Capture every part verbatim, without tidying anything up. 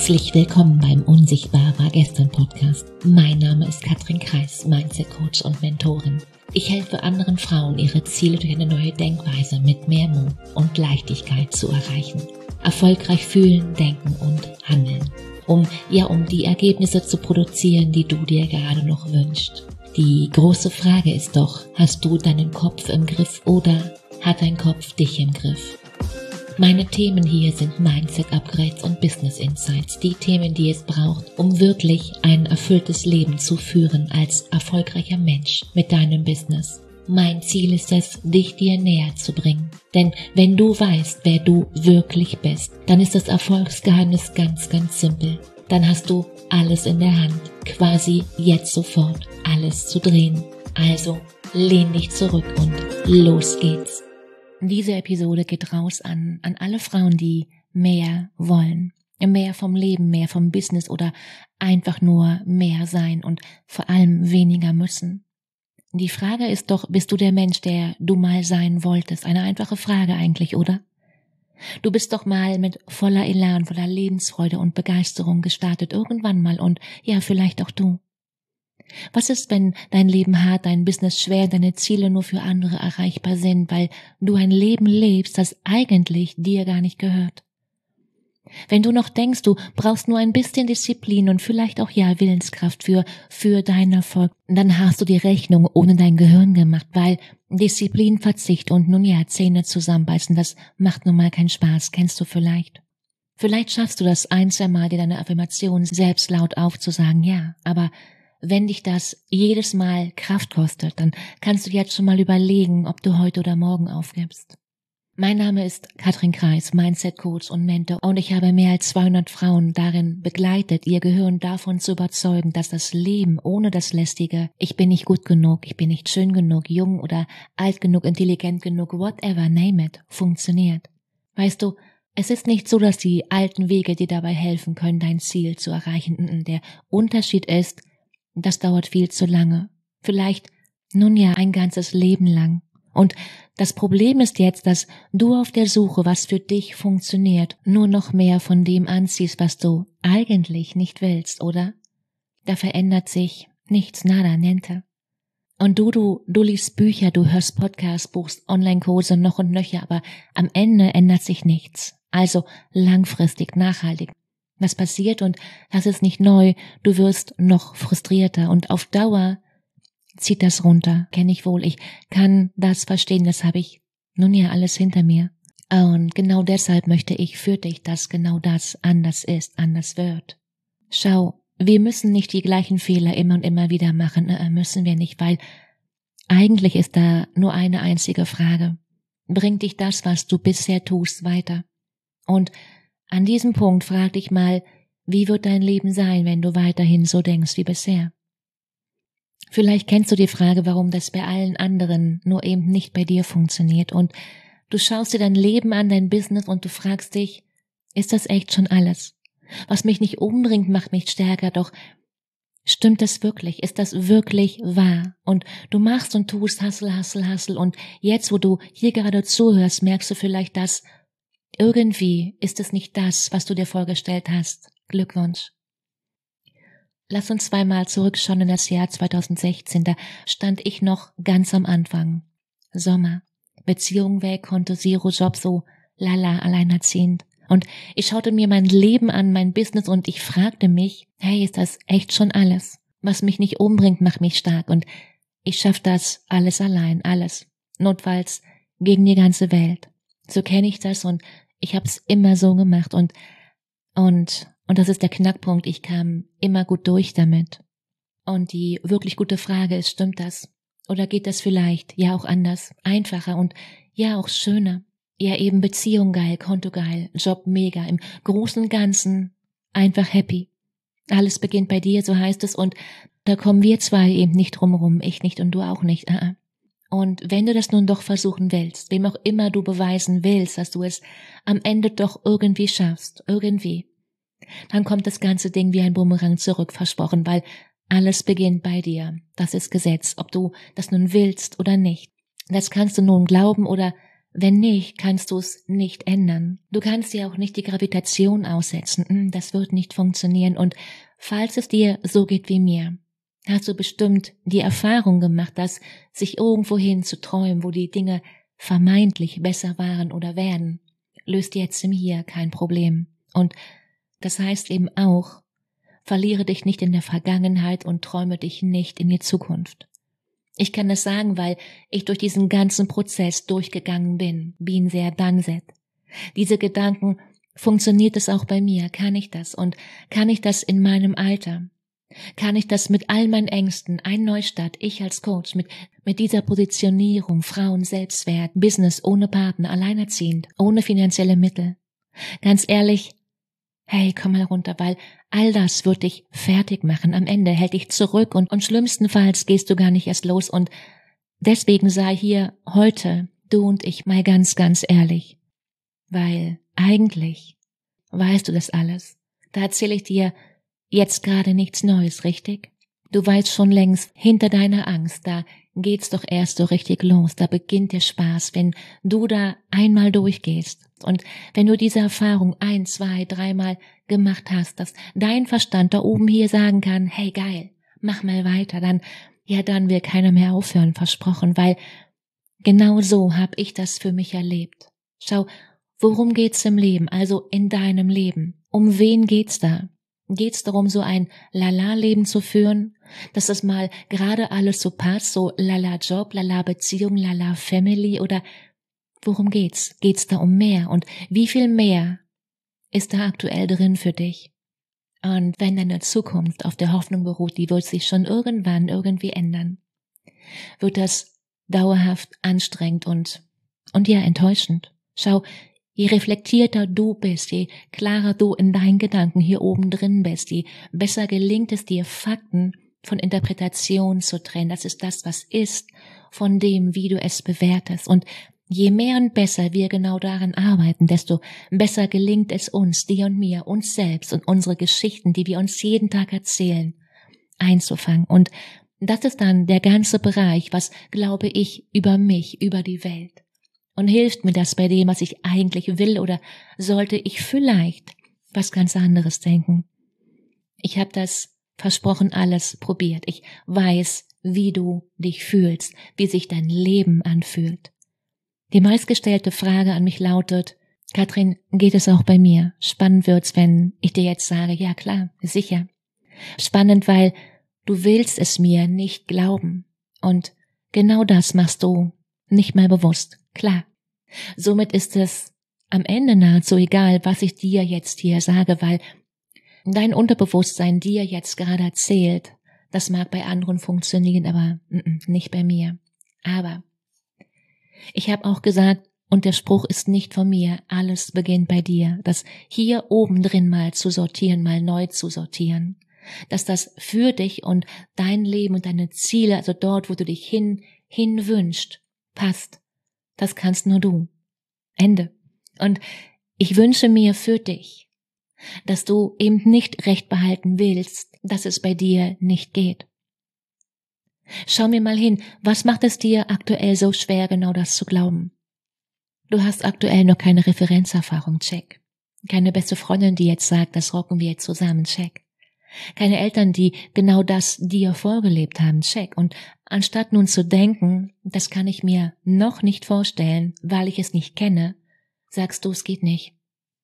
Herzlich willkommen beim Unsichtbar war gestern Podcast. Mein Name ist Katrin Kreis, Mindset Coach und Mentorin. Ich helfe anderen Frauen, ihre Ziele durch eine neue Denkweise mit mehr Mut und Leichtigkeit zu erreichen. Erfolgreich fühlen, denken und handeln. Um, ja, um die Ergebnisse zu produzieren, die du dir gerade noch wünschst. Die große Frage ist doch, hast du deinen Kopf im Griff oder hat dein Kopf dich im Griff? Meine Themen hier sind Mindset-Upgrades und Business-Insights, die Themen, die es braucht, um wirklich ein erfülltes Leben zu führen als erfolgreicher Mensch mit deinem Business. Mein Ziel ist es, dich dir näher zu bringen. Denn wenn du weißt, wer du wirklich bist, dann ist das Erfolgsgeheimnis ganz, ganz simpel. Dann hast du alles in der Hand, quasi jetzt sofort alles zu drehen. Also lehn dich zurück und los geht's. Diese Episode geht raus an, an alle Frauen, die mehr wollen. Mehr vom Leben, mehr vom Business oder einfach nur mehr sein und vor allem weniger müssen. Die Frage ist doch, bist du der Mensch, der du mal sein wolltest? Eine einfache Frage eigentlich, oder? Du bist doch mal mit voller Elan, voller Lebensfreude und Begeisterung gestartet, irgendwann mal und ja, vielleicht auch du. Was ist, wenn dein Leben hart, dein Business schwer, deine Ziele nur für andere erreichbar sind, weil du ein Leben lebst, das eigentlich dir gar nicht gehört? Wenn du noch denkst, du brauchst nur ein bisschen Disziplin und vielleicht auch ja Willenskraft für, für deinen Erfolg, dann hast du die Rechnung ohne dein Gehirn gemacht, weil Disziplin, Verzicht und nun ja Zähne zusammenbeißen, das macht nun mal keinen Spaß, kennst du vielleicht. Vielleicht schaffst du das ein, zwei Mal, dir deine Affirmation selbst laut aufzusagen, ja, aber wenn dich das jedes Mal Kraft kostet, dann kannst du jetzt schon mal überlegen, ob du heute oder morgen aufgibst. Mein Name ist Katrin Kreis, Mindset Coach und Mentor und ich habe mehr als zweihundert Frauen darin begleitet, ihr Gehirn davon zu überzeugen, dass das Leben ohne das lästige Ich bin nicht gut genug, ich bin nicht schön genug, jung oder alt genug, intelligent genug, whatever, name it, funktioniert. Weißt du, es ist nicht so, dass die alten Wege dir dabei helfen können, dein Ziel zu erreichen. Der Unterschied ist, das dauert viel zu lange. Vielleicht, nun ja, ein ganzes Leben lang. Und das Problem ist jetzt, dass du auf der Suche, was für dich funktioniert, nur noch mehr von dem anziehst, was du eigentlich nicht willst, oder? Da verändert sich nichts, nada, niente. Und du, du, du liest Bücher, du hörst Podcasts, buchst Online-Kurse noch und nöcher, aber am Ende ändert sich nichts. Also langfristig, nachhaltig. Was passiert und das ist nicht neu, du wirst noch frustrierter und auf Dauer zieht das runter, kenne ich wohl, ich kann das verstehen, das habe ich nun ja alles hinter mir. Und genau deshalb möchte ich für dich, dass genau das anders ist, anders wird. Schau, wir müssen nicht die gleichen Fehler immer und immer wieder machen, äh, müssen wir nicht, weil eigentlich ist da nur eine einzige Frage. Bringt dich das, was du bisher tust, weiter? Und an diesem Punkt frag dich mal, wie wird dein Leben sein, wenn du weiterhin so denkst wie bisher? Vielleicht kennst du die Frage, warum das bei allen anderen nur eben nicht bei dir funktioniert und du schaust dir dein Leben an, dein Business und du fragst dich, ist das echt schon alles? Was mich nicht umbringt, macht mich stärker, doch stimmt das wirklich? Ist das wirklich wahr? Und du machst und tust Hassel, Hassel, Hassel und jetzt, wo du hier gerade zuhörst, merkst du vielleicht, dass irgendwie ist es nicht das, was du dir vorgestellt hast. Glückwunsch. Lass uns zweimal zurückschauen in das Jahr zweitausendsechzehn, da stand ich noch ganz am Anfang. Sommer, Beziehung weg, Konto Zero, Job so, lala, alleinerziehend. Und ich schaute mir mein Leben an, mein Business und ich fragte mich, hey, ist das echt schon alles? Was mich nicht umbringt, macht mich stark und ich schaff das alles allein, alles. Notfalls gegen die ganze Welt. So kenne ich das und ich habe es immer so gemacht und und und das ist der Knackpunkt, ich kam immer gut durch damit. Und die wirklich gute Frage ist, stimmt das? Oder geht das vielleicht ja auch anders, einfacher und ja auch schöner? Ja eben Beziehung geil, Konto geil, Job mega, im Großen und Ganzen einfach happy. Alles beginnt bei dir, so heißt es und da kommen wir zwei eben nicht drumherum, ich nicht und du auch nicht. Uh-uh. Und wenn du das nun doch versuchen willst, wem auch immer du beweisen willst, dass du es am Ende doch irgendwie schaffst, irgendwie, dann kommt das ganze Ding wie ein Bumerang zurück, versprochen, weil alles beginnt bei dir. Das ist Gesetz, ob du das nun willst oder nicht. Das kannst du nun glauben oder wenn nicht, kannst du es nicht ändern. Du kannst dir auch nicht die Gravitation aussetzen. Das wird nicht funktionieren. Und falls es dir so geht wie mir, hast du bestimmt die Erfahrung gemacht, dass sich irgendwohin zu träumen, wo die Dinge vermeintlich besser waren oder werden, löst jetzt im Hier kein Problem. Und das heißt eben auch, verliere dich nicht in der Vergangenheit und träume dich nicht in die Zukunft. Ich kann das sagen, weil ich durch diesen ganzen Prozess durchgegangen bin. Been there, done that. Diese Gedanken, funktioniert es auch bei mir? Kann ich das? Und kann ich das in meinem Alter? Kann ich das mit all meinen Ängsten, ein Neustart, ich als Coach, mit, mit dieser Positionierung, Frauen, Selbstwert, Business, ohne Partner, alleinerziehend, ohne finanzielle Mittel? Ganz ehrlich, hey, komm mal runter, weil all das wird dich fertig machen. Am Ende hält dich zurück und, und schlimmstenfalls gehst du gar nicht erst los. Und deswegen sei hier heute, du und ich, mal ganz, ganz ehrlich. Weil eigentlich weißt du das alles. Da erzähle ich dir jetzt gerade nichts Neues, richtig? Du weißt schon längst, hinter deiner Angst, da geht's doch erst so richtig los. Da beginnt der Spaß, wenn du da einmal durchgehst. Und wenn du diese Erfahrung ein, zwei, dreimal gemacht hast, dass dein Verstand da oben hier sagen kann, hey geil, mach mal weiter, dann, ja dann will keiner mehr aufhören, versprochen, weil genau so habe ich das für mich erlebt. Schau, worum geht's im Leben, also in deinem Leben? Um wen geht's da? Geht's darum, so ein Lala-Leben zu führen, dass das mal gerade alles so passt, so Lala-Job, Lala-Beziehung, Lala-Family, oder worum geht's? Geht's da um mehr? Und wie viel mehr ist da aktuell drin für dich? Und wenn deine Zukunft auf der Hoffnung beruht, die wird sich schon irgendwann irgendwie ändern, wird das dauerhaft anstrengend und, und ja, enttäuschend. Schau, je reflektierter du bist, je klarer du in deinen Gedanken hier oben drin bist, je besser gelingt es dir, Fakten von Interpretation zu trennen. Das ist das, was ist, von dem, wie du es bewertest. Und je mehr und besser wir genau daran arbeiten, desto besser gelingt es uns, dir und mir, uns selbst und unsere Geschichten, die wir uns jeden Tag erzählen, einzufangen. Und das ist dann der ganze Bereich, was glaube ich über mich, über die Welt. Und hilft mir das bei dem, was ich eigentlich will, oder sollte ich vielleicht was ganz anderes denken? Ich habe das versprochen alles probiert. Ich weiß, wie du dich fühlst, wie sich dein Leben anfühlt. Die meistgestellte Frage an mich lautet, Katrin, geht es auch bei mir? Spannend wird's, wenn ich dir jetzt sage, ja klar, sicher. Spannend, weil du willst es mir nicht glauben. Und genau das machst du nicht mal bewusst. Klar. Somit ist es am Ende nahezu egal, was ich dir jetzt hier sage, weil dein Unterbewusstsein dir jetzt gerade erzählt. Das mag bei anderen funktionieren, aber nicht bei mir. Aber ich habe auch gesagt, und der Spruch ist nicht von mir, alles beginnt bei dir, das hier oben drin mal zu sortieren, mal neu zu sortieren, dass das für dich und dein Leben und deine Ziele, also dort, wo du dich hin, hin wünschst, passt. Das kannst nur du. Ende. Und ich wünsche mir für dich, dass du eben nicht recht behalten willst, dass es bei dir nicht geht. Schau mir mal hin, was macht es dir aktuell so schwer, genau das zu glauben? Du hast aktuell noch keine Referenzerfahrung, check. Keine beste Freundin, die jetzt sagt, das rocken wir jetzt zusammen, check. Keine Eltern, die genau das dir vorgelebt haben, check. Und anstatt nun zu denken, das kann ich mir noch nicht vorstellen, weil ich es nicht kenne, sagst du, es geht nicht.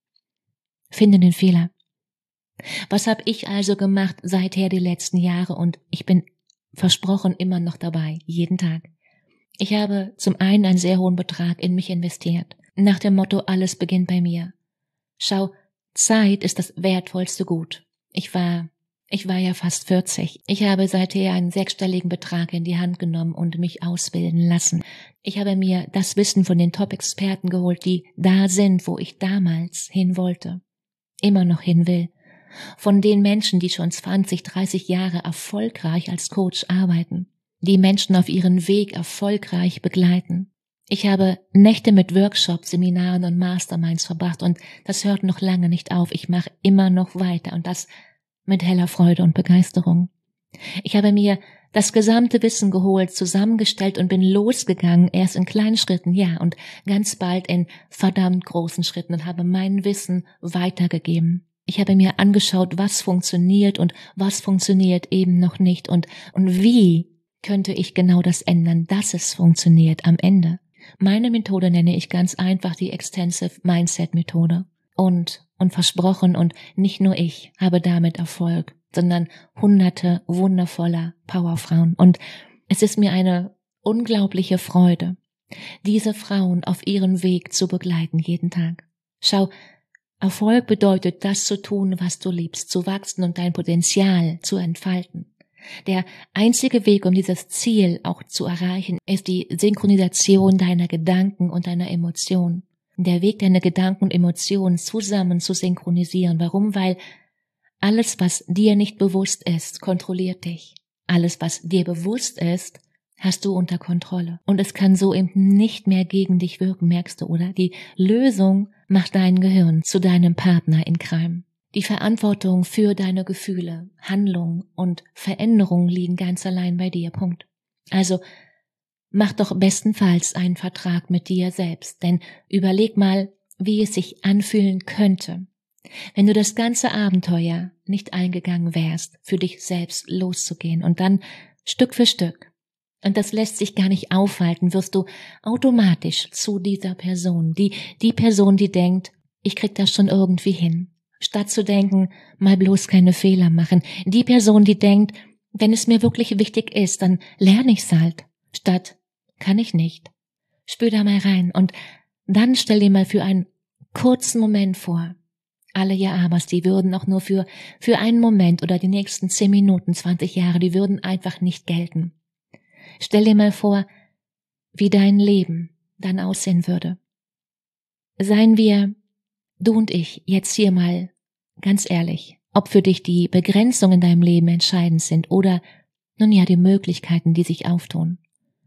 Finde den Fehler. Was habe ich also gemacht seither die letzten Jahre, und ich bin versprochen immer noch dabei, jeden Tag. Ich habe zum einen einen sehr hohen Betrag in mich investiert, nach dem Motto, alles beginnt bei mir. Schau, Zeit ist das wertvollste Gut. Ich war Ich war ja fast vierzig. Ich habe seither einen sechsstelligen Betrag in die Hand genommen und mich ausbilden lassen. Ich habe mir das Wissen von den Top-Experten geholt, die da sind, wo ich damals hin wollte, immer noch hin will. Von den Menschen, die schon zwanzig, dreißig Jahre erfolgreich als Coach arbeiten, die Menschen auf ihren Weg erfolgreich begleiten. Ich habe Nächte mit Workshops, Seminaren und Masterminds verbracht, und das hört noch lange nicht auf. Ich mache immer noch weiter, und das mit heller Freude und Begeisterung. Ich habe mir das gesamte Wissen geholt, zusammengestellt und bin losgegangen, erst in kleinen Schritten, ja, und ganz bald in verdammt großen Schritten und habe mein Wissen weitergegeben. Ich habe mir angeschaut, was funktioniert und was funktioniert eben noch nicht und, und wie könnte ich genau das ändern, dass es funktioniert am Ende. Meine Methode nenne ich ganz einfach die Extensive Mindset Methode. Und, und versprochen, und nicht nur ich habe damit Erfolg, sondern hunderte wundervoller Powerfrauen. Und es ist mir eine unglaubliche Freude, diese Frauen auf ihrem Weg zu begleiten jeden Tag. Schau, Erfolg bedeutet, das zu tun, was du liebst, zu wachsen und dein Potenzial zu entfalten. Der einzige Weg, um dieses Ziel auch zu erreichen, ist die Synchronisation deiner Gedanken und deiner Emotionen. Der Weg, deine Gedanken und Emotionen zusammen zu synchronisieren. Warum? Weil alles, was dir nicht bewusst ist, kontrolliert dich. Alles, was dir bewusst ist, hast du unter Kontrolle. Und es kann so eben nicht mehr gegen dich wirken, merkst du, oder? Die Lösung macht dein Gehirn zu deinem Partner in Crime. Die Verantwortung für deine Gefühle, Handlungen und Veränderungen liegen ganz allein bei dir. Punkt. Also mach doch bestenfalls einen Vertrag mit dir selbst, denn überleg mal, wie es sich anfühlen könnte, wenn du das ganze Abenteuer nicht eingegangen wärst, für dich selbst loszugehen und dann Stück für Stück, und das lässt sich gar nicht aufhalten, wirst du automatisch zu dieser Person, die, die Person, die denkt, ich krieg das schon irgendwie hin. Statt zu denken, mal bloß keine Fehler machen. Die Person, die denkt, wenn es mir wirklich wichtig ist, dann lerne ich's halt. Statt, kann ich nicht. Spür da mal rein und dann stell dir mal für einen kurzen Moment vor, alle Ja-Abers, die würden auch nur für, für einen Moment oder die nächsten zehn Minuten, zwanzig Jahre, die würden einfach nicht gelten. Stell dir mal vor, wie dein Leben dann aussehen würde. Seien wir, du und ich, jetzt hier mal ganz ehrlich, ob für dich die Begrenzungen in deinem Leben entscheidend sind oder, nun ja, die Möglichkeiten, die sich auftun.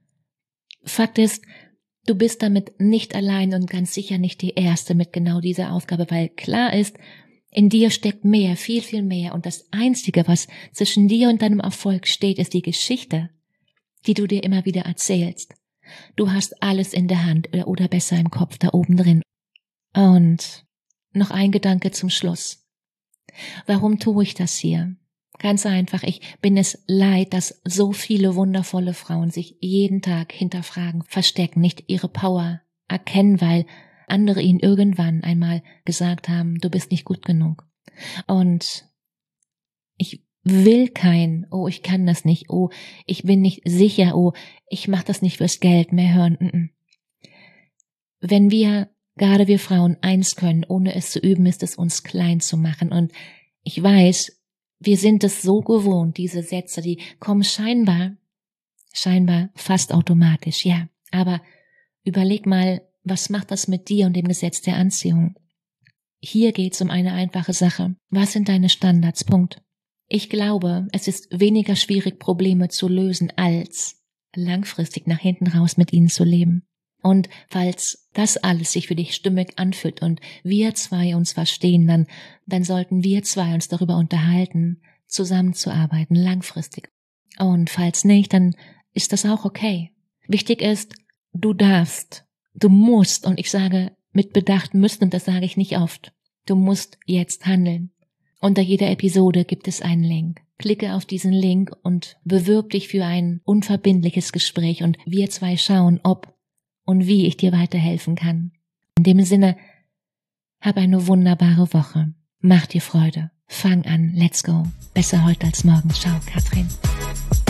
Fakt ist, du bist damit nicht allein und ganz sicher nicht die Erste mit genau dieser Aufgabe, weil klar ist, in dir steckt mehr, viel, viel mehr und das Einzige, was zwischen dir und deinem Erfolg steht, ist die Geschichte, die du dir immer wieder erzählst. Du hast alles in der Hand oder besser im Kopf da oben drin. Und noch ein Gedanke zum Schluss. Warum tue ich das hier? Ganz einfach, ich bin es leid, dass so viele wundervolle Frauen sich jeden Tag hinterfragen, verstecken, nicht ihre Power erkennen, weil andere ihnen irgendwann einmal gesagt haben, du bist nicht gut genug. Und ich will kein, oh, ich kann das nicht, oh, ich bin nicht sicher, oh, ich mache das nicht fürs Geld mehr hören. Wenn wir, gerade wir Frauen, eins können, ohne es zu üben, ist es uns klein zu machen. Und ich weiß, wir sind es so gewohnt, diese Sätze, die kommen scheinbar, scheinbar fast automatisch, ja. Aber überleg mal, was macht das mit dir und dem Gesetz der Anziehung? Hier geht's um eine einfache Sache. Was sind deine Standards? Punkt. Ich glaube, es ist weniger schwierig, Probleme zu lösen, als langfristig nach hinten raus mit ihnen zu leben. Und falls das alles sich für dich stimmig anfühlt und wir zwei uns verstehen, dann, dann sollten wir zwei uns darüber unterhalten, zusammenzuarbeiten, langfristig. Und falls nicht, dann ist das auch okay. Wichtig ist, du darfst, du musst, und ich sage mit Bedacht müssen, und das sage ich nicht oft, du musst jetzt handeln. Unter jeder Episode gibt es einen Link. Klicke auf diesen Link und bewirb dich für ein unverbindliches Gespräch und wir zwei schauen, ob und wie ich dir weiterhelfen kann. In dem Sinne, hab eine wunderbare Woche. Mach dir Freude. Fang an. Let's go. Besser heute als morgen. Ciao, Katrin.